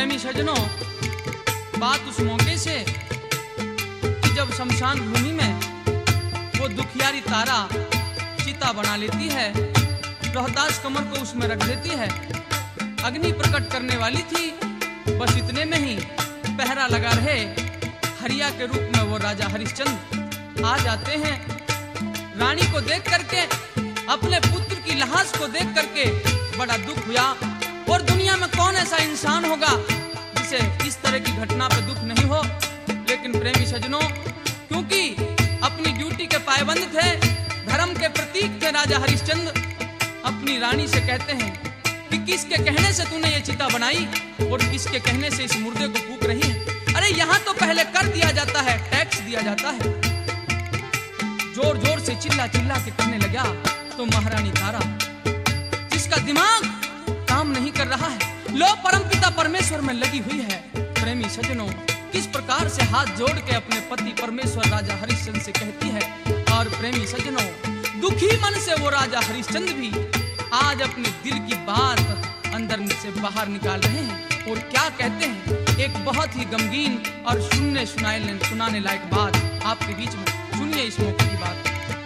प्रेमी सज्जनों, बात उस मौके से कि जब शमशान भूमि में वो दुखियारी तारा चिता बना लेती है, रोहतास कमर को उसमें रख देती है, अग्नि प्रकट करने वाली थी। बस इतने में ही पहरा लगा रहे हरिया के रूप में वो राजा हरिश्चंद्र आ जाते हैं। रानी को देख करके, अपने पुत्र की लाश को देख करके बड़ा दुख हुआ। और दुनिया में कौन ऐसा इंसान होगा जिसे इस तरह की घटना पर दुख नहीं हो। लेकिन प्रेमी सज्जनों, क्योंकि अपनी ड्यूटी के पायबंद थे, धर्म के प्रतीक थे राजा हरिश्चंद्र, अपनी रानी से कहते हैं कि किसके कहने से तूने ये चिता बनाई और किसके कहने से इस मुर्दे को फूंक रही है। अरे यहाँ तो पहले कर दिया जाता है, टैक्स दिया जाता है। जोर जोर से चिल्ला चिल्ला के कहने लगा तो महारानी तारा, जिसका दिमाग काम नहीं कर रहा है, लो परमपिता परमेश्वर में लगी हुई है। प्रेमी सज्जनों, किस प्रकार से हाथ जोड़ के अपने पति परमेश्वर राजा हरिश्चंद्र से कहती है। और प्रेमी सज्जनों, दुखी मन से वो राजा हरिश्चंद्र भी आज अपने दिल की बात अंदर से बाहर निकाल रहे हैं। और क्या कहते हैं, एक बहुत ही गमगीन और सुनाने लायक बात आपके बीच में सुनिए इस मौके की बात।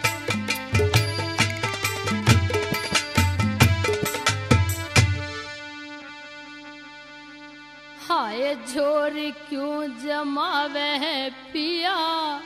हाय झोर क्यों जमावे है पिया,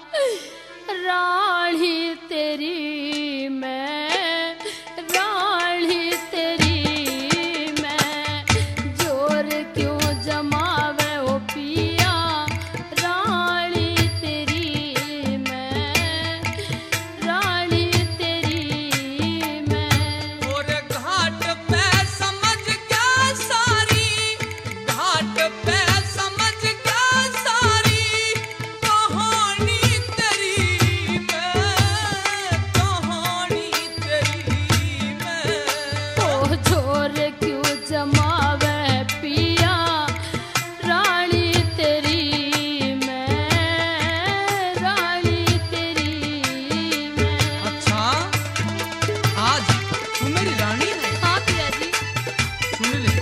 रानी तेरी मैं, रानी तेरी मैं, जोर क्यों जमावे ओ पिया, रानी तेरी मैं, रानी तेरी मैं। और घाट पे समझ क्या सारी, घाट पे समझ क्या सारी, कहानी तेरी मैं, कहानी तेरी मैं। ओ झोर क्यों जमावे पिया, रानी तेरी मैं, रानी तेरी मैं। अच्छा, आज तू मेरी रानी है? हाँ पिया जी। सुन ले।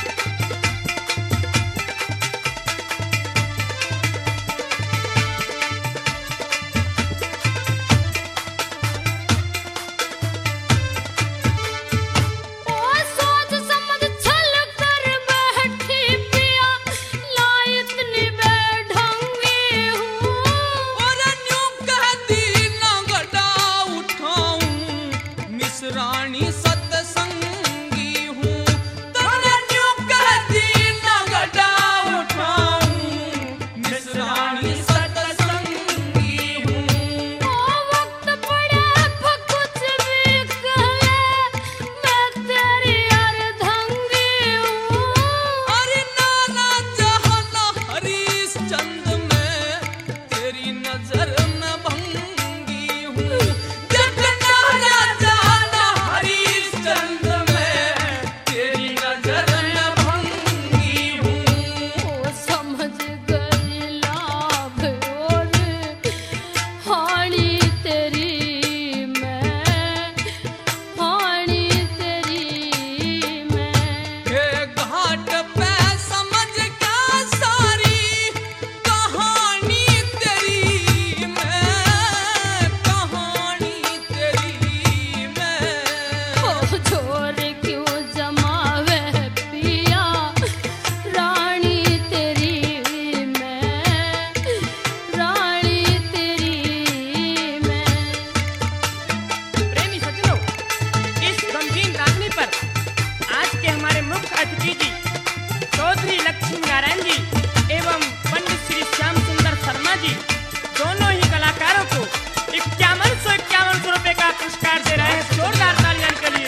ओ सोच समझ छल कर बैठी पिया, ला इतनी बेढंगी हूँ। और न्यूं कहती न गड़ा उठाऊं, मिसरानी सत्संगी हूँ। तूने न्यूं कहती न गड़ा उठाऊं, मिसरानी सत्संगी हूँ। ओ वक्त पड़े पर कुछ भी कहे, मैं तेरी अर्धंगी हूँ। अरे नाना जहाना हरिश्चंद्र में तेरी नजर में भंगी हूँ। देख नाना जहाना हरिश्चंद्र में तेरी नजर में भंगी हूँ। ओ समझ गई लाभ और हानि तेरी मैं, हानि तेरी मैं। ये घाट पे समझ क्या सारी, कहानी तेरी मैं, कहानी तेरी मैं। ओ झोर क्यों जमावे पिया, रानी तेरी मैं, रानी तेरी मैं। प्रेमी सज्जनों, इस गमगीन रागनी पर आज के हमारे मुख्य अतिथि जी चौधरी लक्ष्मी नारायण जी एवं पंडित श्री श्याम सुंदर शर्मा जी, दोनों ही कलाकारों को 5151 रुपए का पुरस्कार दे रहे हैं। जोरदार तालियां के लिए।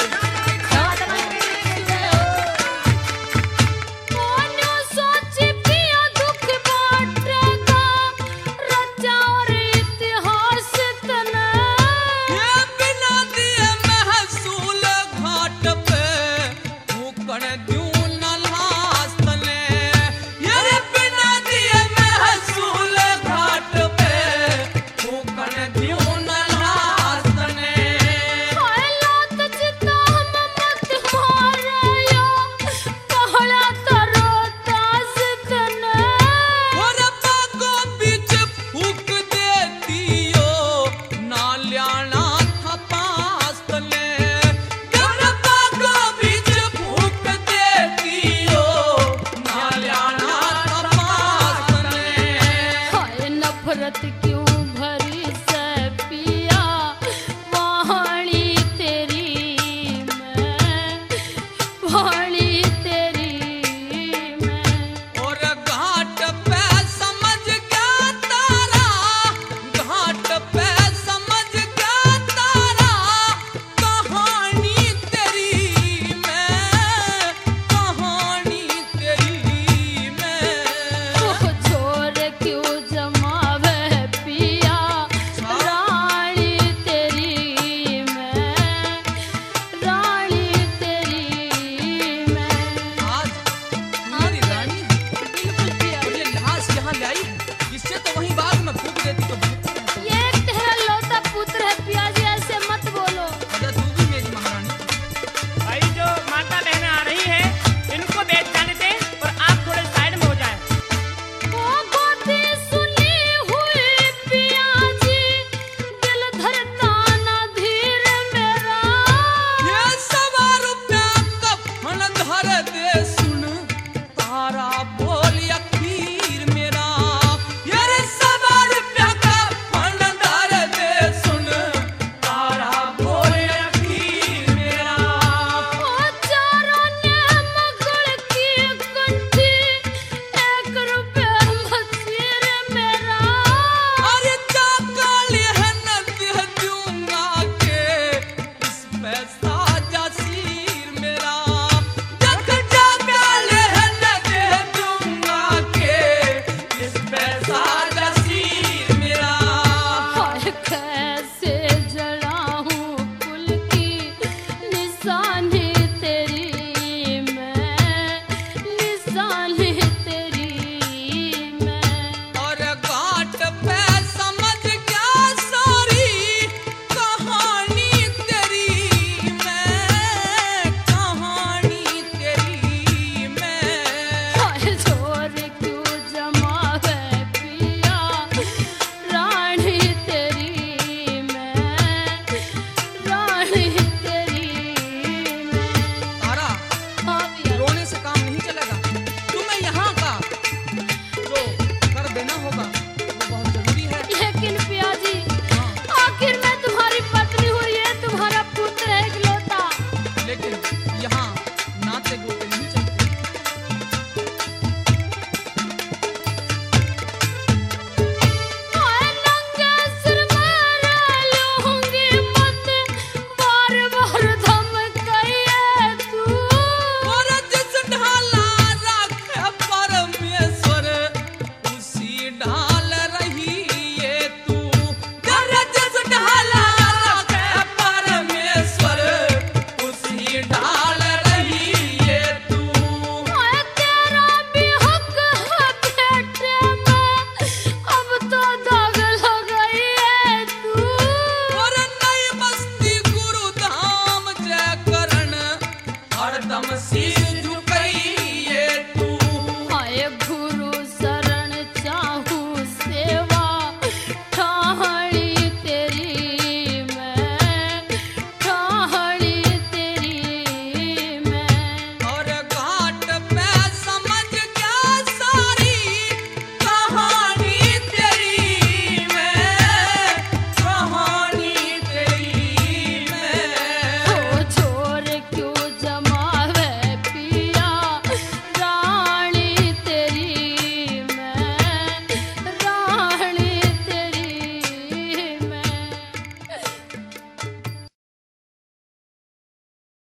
ओन्यो सोची पिया दुख बांटेगा, रचा और इतिहास तना। ये बिना दिए महसूल घाट पे फूकण द्यूं न लास तले। ये बिना दिए महसूल घाट औरत क्यों